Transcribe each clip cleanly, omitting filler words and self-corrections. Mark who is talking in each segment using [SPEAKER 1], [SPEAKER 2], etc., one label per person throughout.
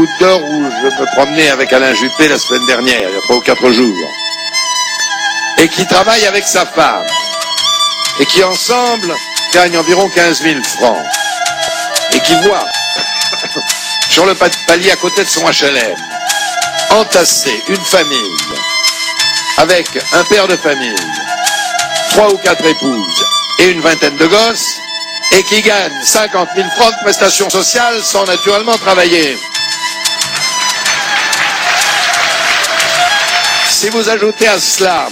[SPEAKER 1] Goutte d'Or où je me promenais avec Alain Juppé la semaine dernière, il y a 3 ou 4 jours, et qui travaille avec sa femme, et qui ensemble gagnent environ 15 000 francs, et qui voit sur le palier à côté de son HLM entasser une famille avec un père de famille, 3 ou 4 épouses et une vingtaine de gosses, et qui gagne 50 000 francs de prestations sociales sans naturellement travailler. Si vous ajoutez à cela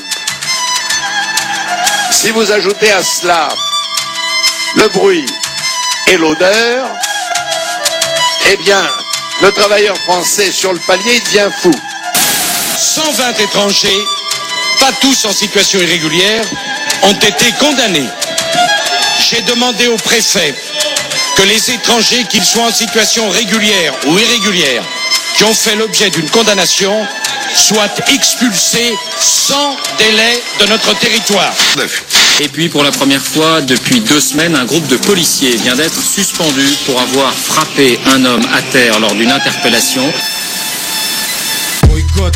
[SPEAKER 1] le bruit et l'odeur, eh bien, le travailleur français sur le palier devient fou.
[SPEAKER 2] 120 étrangers, pas tous en situation irrégulière, ont été condamnés. J'ai demandé au préfet que les étrangers, qu'ils soient en situation régulière ou irrégulière, qui ont fait l'objet d'une condamnation, soient expulsés sans délai de notre territoire.
[SPEAKER 3] Et puis pour la première fois depuis 2 semaines, un groupe de policiers vient d'être suspendu pour avoir frappé un homme à terre lors d'une interpellation.
[SPEAKER 4] Boycott.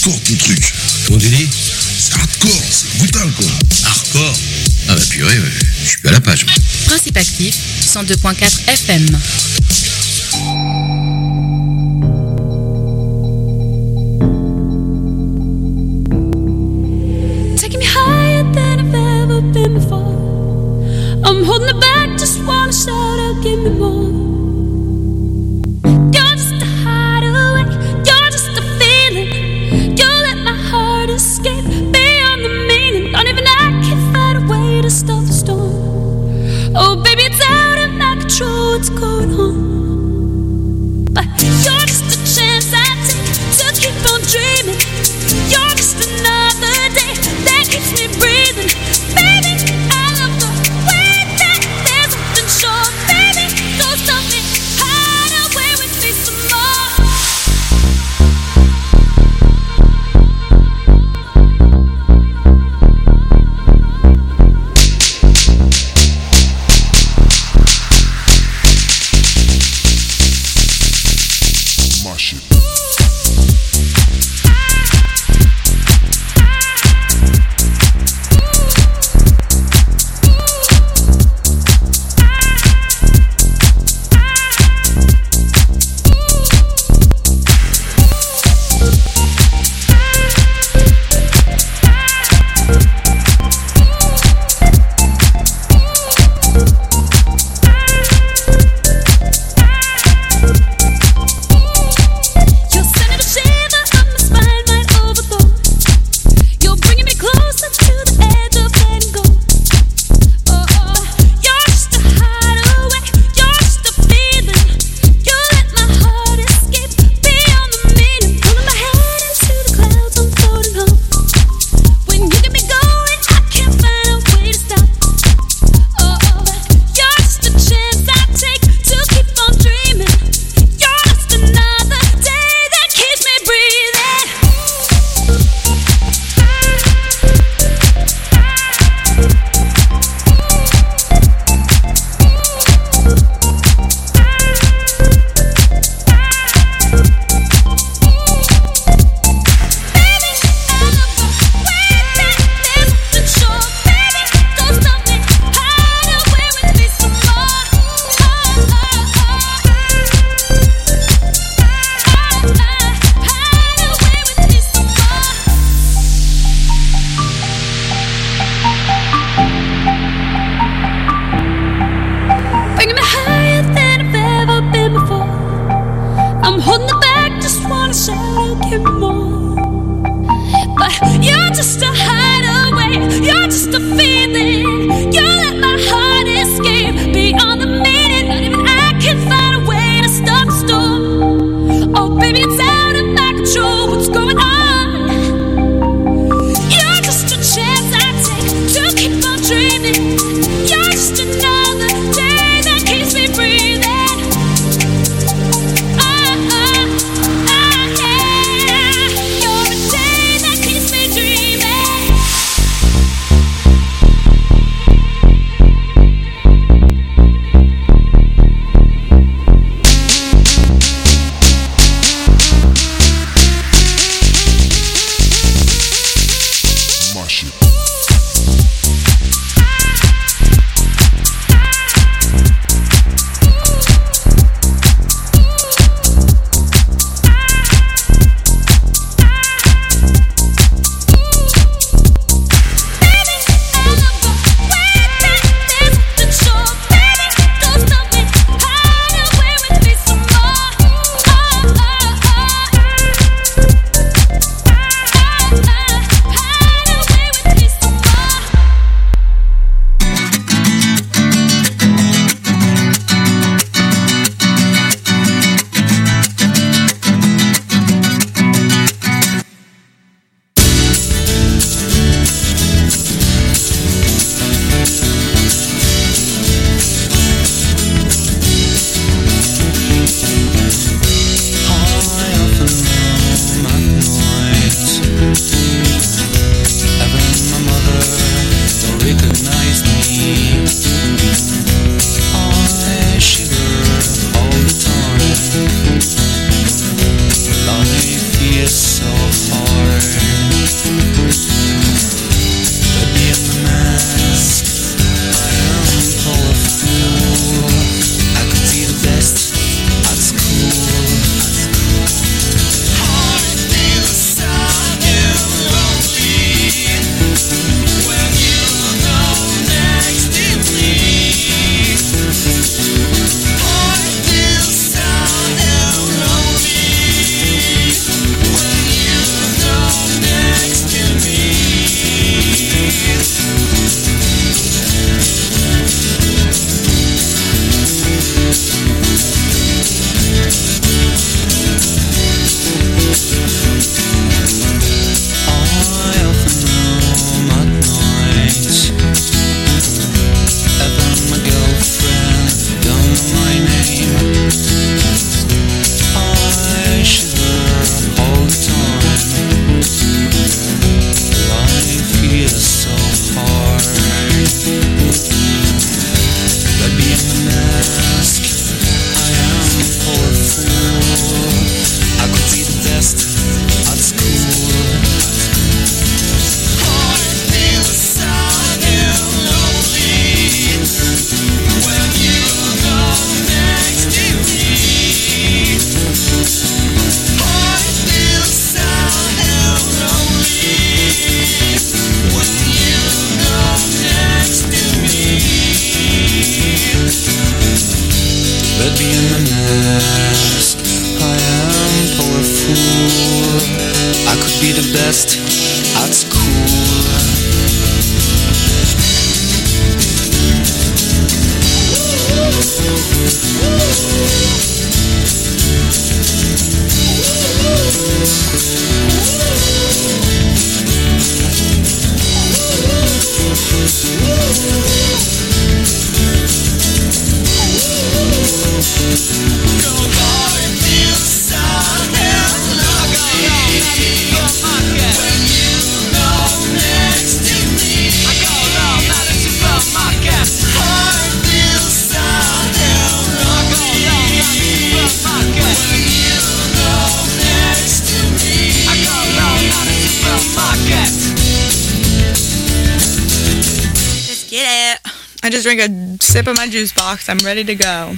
[SPEAKER 4] hardcore ton truc.
[SPEAKER 5] Comment tu dis?
[SPEAKER 4] C'est hardcore, c'est brutal quoi.
[SPEAKER 5] Hardcore? Ah bah purée, ouais. Je suis à la page.
[SPEAKER 6] Principe actif, 102.4 FM.
[SPEAKER 7] Taking me higher than I've ever been before. I'm holding it back, just wanna shout out, give me more. You're just a hideaway, you're just a feeling. You let my heart escape beyond the meaning. Don't even I can find a way to stop the storm. Oh baby, it's out of my control, what's going on? But you're just a chance I take to keep on dreaming. You're just another day that keeps me breathing. Baby, I love the way that there's something sure. Baby, don't stop me, hide away with me some more.
[SPEAKER 4] My shit.
[SPEAKER 7] You're sending a shiver up my spine, right overboard. You're bringing me closer to the edge of letting go. Oh, you're just a hideaway, you're just a feeling. You let my heart escape beyond the meaning. Pulling my head into the clouds, I'm floating home. When you get me going, I can't find a way to stop. Oh, you're just a chance I take to keep on dreaming. You're just another day that keeps me breathing. Baby, I love the way that there's something sure. Baby, don't stop me, hide away with me some more. Hide away with me some more. Bringing me higher than I've ever been before. I'm holding it back, just wanna shout out, give me more. But you're just a hideaway, you're just a feeling. You let my heart escape beyond the meaning. Not even I can find a way to stop the storm. Oh baby, it's out of my control, what's going on? You're just a chance I take to keep on dreaming. You're just another day that keeps me breathing. Yeah. You're a day that keeps me dreaming.
[SPEAKER 8] be the best at school.
[SPEAKER 9] I just drank a sip of my juice box. I'm ready to go.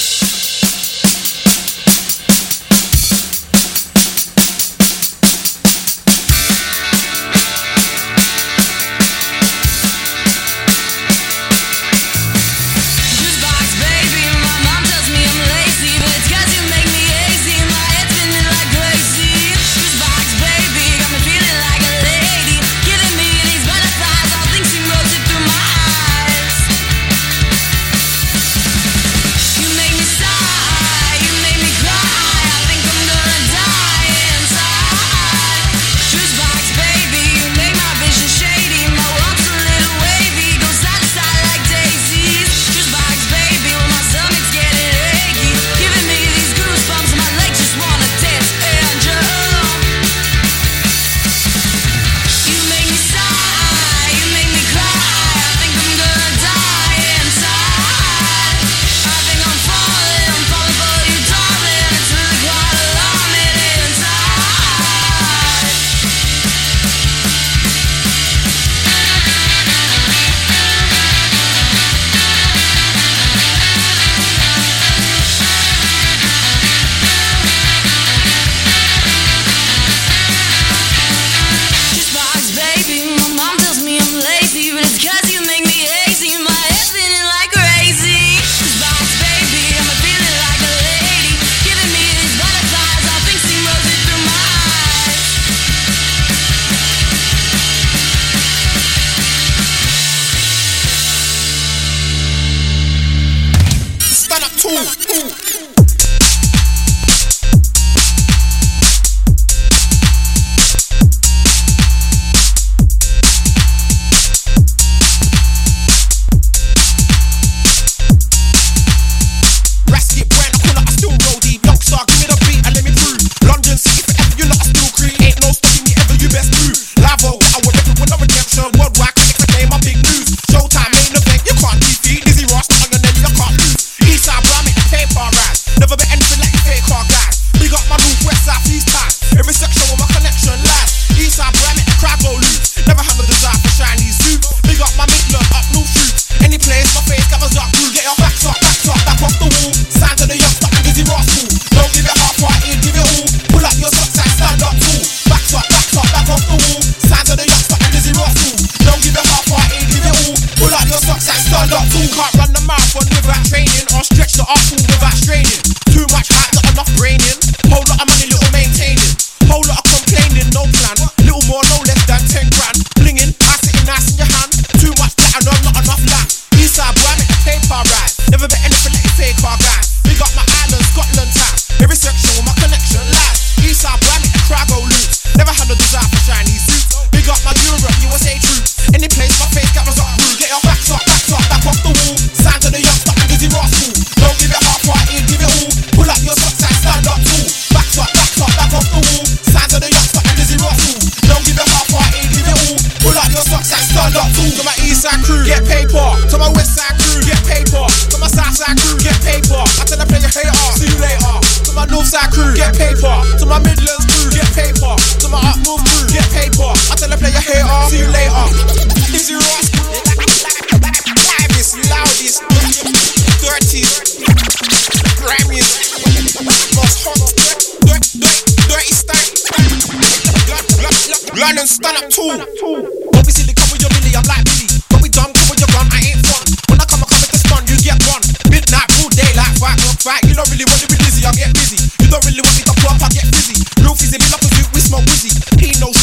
[SPEAKER 10] London stand up too. Don't be silly, come with your Billy, I'm like Billy. When we dumb, come with your gun, I ain't fun. When I come with the stun, you get one. Midnight, full daylight, fight. You don't really want to be busy, I get busy. You don't really want me to pop, I get busy. Real fizzy, be like a Duke, we smoke wizzy. He knows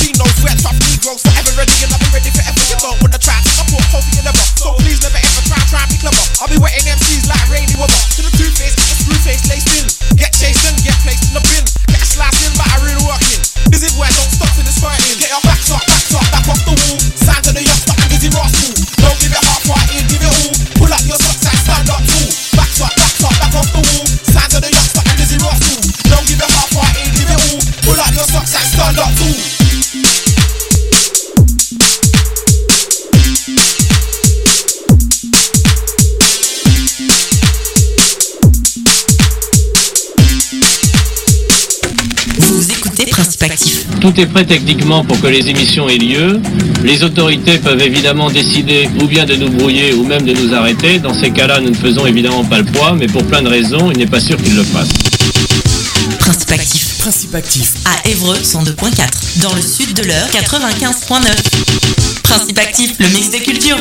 [SPEAKER 11] tout est prêt techniquement pour que les émissions aient lieu. Les autorités peuvent évidemment décider ou bien de nous brouiller ou même de nous arrêter. Dans ces cas-là, nous ne faisons évidemment pas le poids, mais pour plein de raisons, il n'est pas sûr qu'ils le fassent.
[SPEAKER 12] Principe actif. Principe actif. À Évreux 102.4. Dans le sud de l'Eure 95.9. Principe actif, le mix des cultures.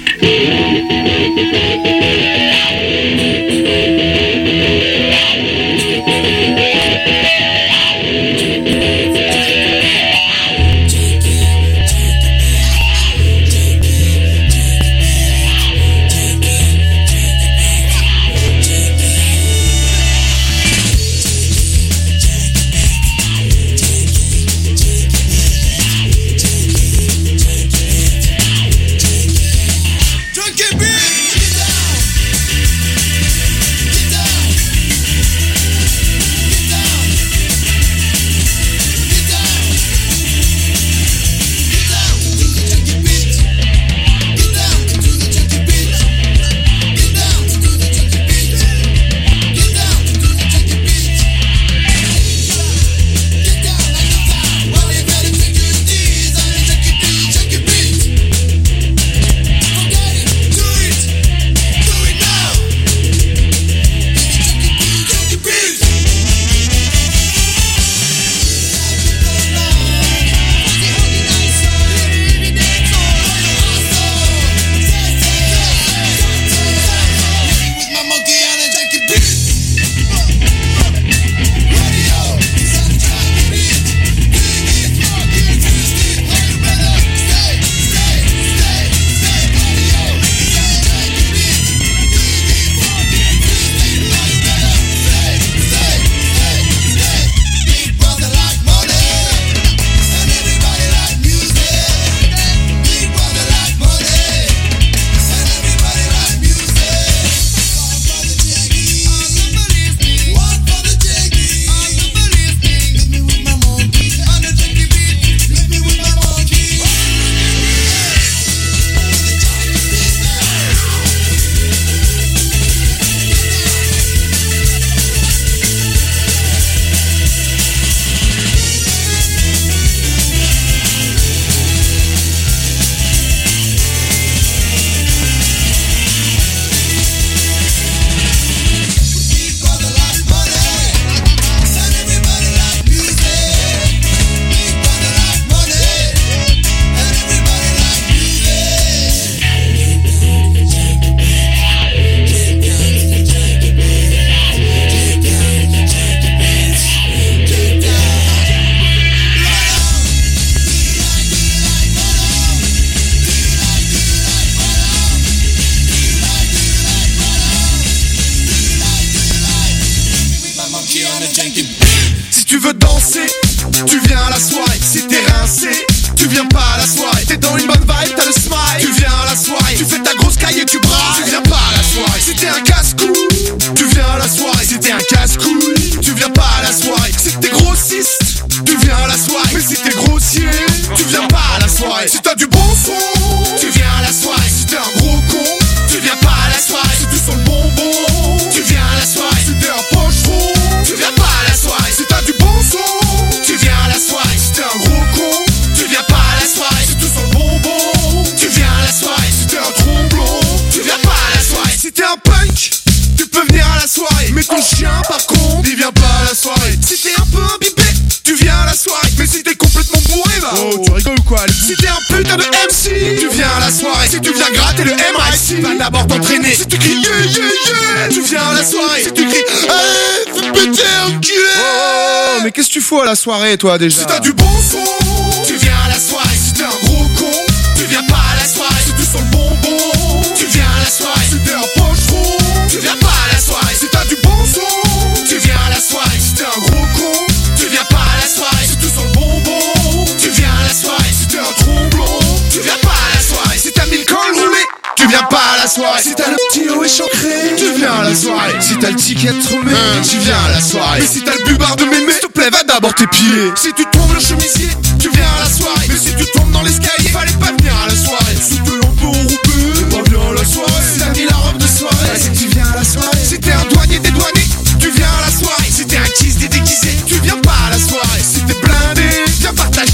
[SPEAKER 10] Si tu veux danser, tu viens à la soirée. Si t'es rincé, tu viens pas à la soirée. T'es dans une bonne vibe, t'as le smile. Tu viens à la soirée, tu fais ta grosse caille et tu brailles. Tu viens pas à la soirée. Si t'es un casse-couille, tu viens à la soirée. Si t'es un casse-couille, tu viens pas à la soirée. Si t'es grossiste, tu viens à la soirée. Mais si t'es grossier, tu viens pas à la soirée. Si t'as du bon son, tu viens à la soirée. Si t'es un gros con, tu viens pas à la soirée. Si tu sens le bonbon, tu viens à la soirée. Si t'es un pocheron, tu viens pas à la soirée. Si t'as du bon son, tu viens à la soirée. Si t'es un gros con, tu viens pas à la soirée. Si tu sens le bonbon, tu viens à la soirée. Si t'es un tromblon, tu viens pas à la soirée. Si t'es un punk, tu peux venir à la soirée. Mais ton chien par contre, il vient pas à la soirée. Si t'es un peu imbibé, tu viens à la soirée. Mais si t'es complètement bourré, bah oh, tu rigoles quoi. Si t'es un putain de MC, tu viens à la soirée. Si tu viens gratter le MIC, va d'abord t'entraîner. Si tu cries yeah yeah yeah, tu viens à la soirée. Si tu cries hey, fais péter un cul.
[SPEAKER 13] Oh, mais qu'est-ce que tu fous à la soirée toi déjà?
[SPEAKER 10] Si t'as du bon son, tu viens à la soirée. Si t'es un gros con, tu viens pas à la soirée. Si tu sens le bonbon, tu viens à la soirée. Si t'es un pocheron, tu viens pas à la soirée. Si t'as du bon son, tu viens à la soirée. Si t'es un gros con, tu viens pas à la soirée. Si tu sens le bonbon, tu viens à la soirée. Si t'es un tromblon, tu viens pas à la soirée. Si t'as mis le col roulé, tu viens pas à la soirée. Si t'as le petit haut échancré, tu viens à la soirée. Si t'as le ticket tremé, tu viens à la soirée. Mais si t'as le bubard de mémé, s'il te plaît va d'abord t'épiler. Si tu tombes le chemisier, tu viens à la soirée. Mais si tu tombes dans l'escalier, fallait pas venir à la soirée. Si t'es un peu enroupé, pas bien à la soirée. Si t'as mis la robe de soirée, si tu viens à la soirée. Si t'es un douanier dédouané, tu viens à la soirée. Si t'es un kiss déguisé, tu viens pas à la soirée. Si t'es blindé, viens partager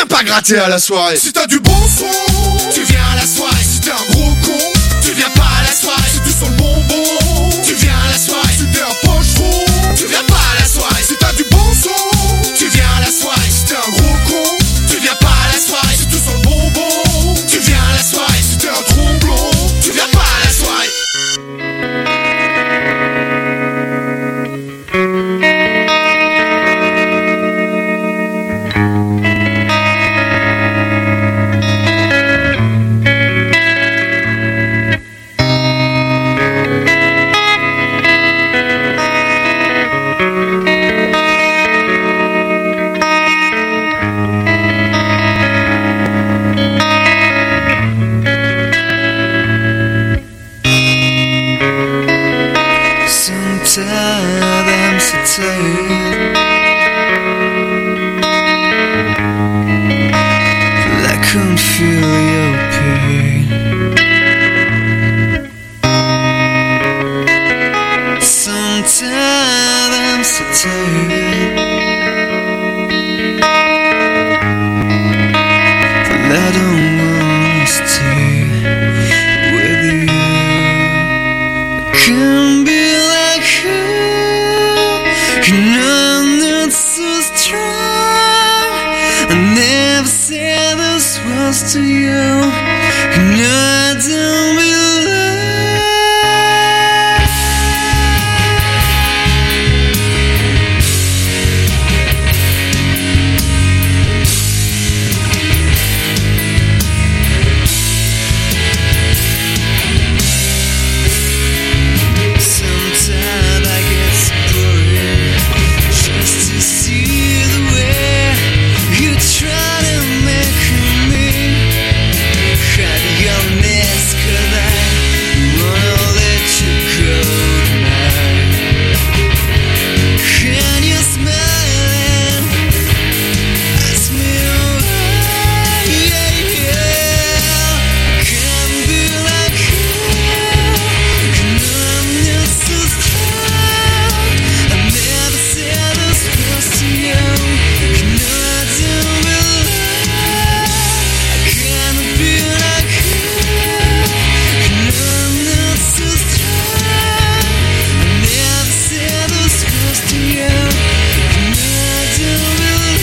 [SPEAKER 10] viens pas gratter à la soirée. Si t'as du bon son, tu viens à la soirée. Si t'es un gros con, tu viens pas à la soirée. Si tu sens le bonbon, tu viens à la soirée. Si t'es un pocheron, tu viens pas à la soirée. Si t'as du bon son, tu viens à la soirée. Si t'es un gros con, tu viens pas à la soirée. Si tu sens le bonbon, tu viens à la soirée. Si t'es un tromblon, tu viens pas à la soirée.
[SPEAKER 14] I'm so tired, but I can't feel your pain. Sometimes I'm so tired, but I don't wanna stay with you. I can't be like you. You know I'm not so strong. I never said those words to you. You know I don't belong. Sometimes I get so bored just to see the way you try to make me cut your mess, 'cause I wanna let you go tonight. Can you smile and ask me why? Yeah, yeah. Can't be like you. You know I'm not so strong. I never said those words to you. You know I don't belong. I can't be like you. You know I'm not so strong. I never said those words to you. You know I don't belong.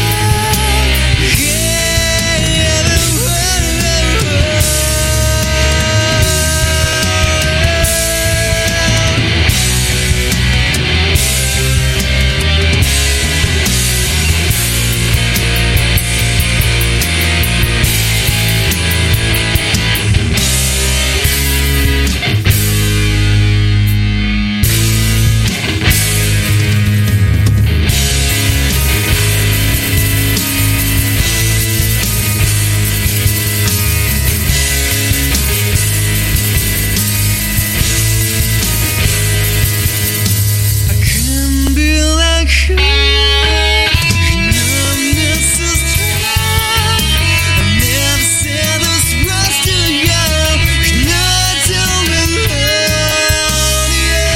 [SPEAKER 14] I can't be like you. You know I'm not so strong. I never said those words to you. You know I don't belong.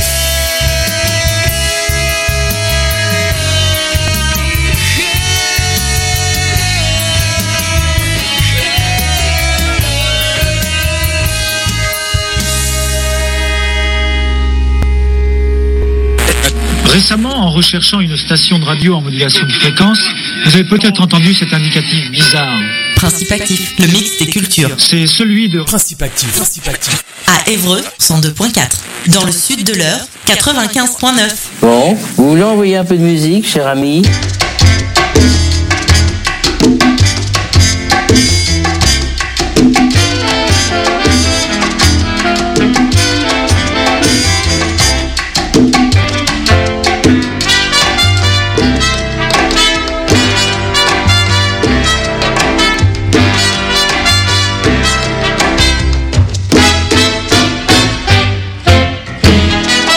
[SPEAKER 15] Récemment, en recherchant une station de radio en modulation de fréquence, vous avez peut-être entendu cet indicatif bizarre.
[SPEAKER 12] Principe Actif, le mix des cultures.
[SPEAKER 15] C'est celui de
[SPEAKER 13] Principe Actif.
[SPEAKER 12] À Évreux, 102.4. Dans le sud de l'Eure, 95.9.
[SPEAKER 16] Bon, vous voulez envoyer un peu de musique, cher ami?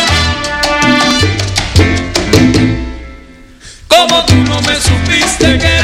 [SPEAKER 17] Como tú no me supiste que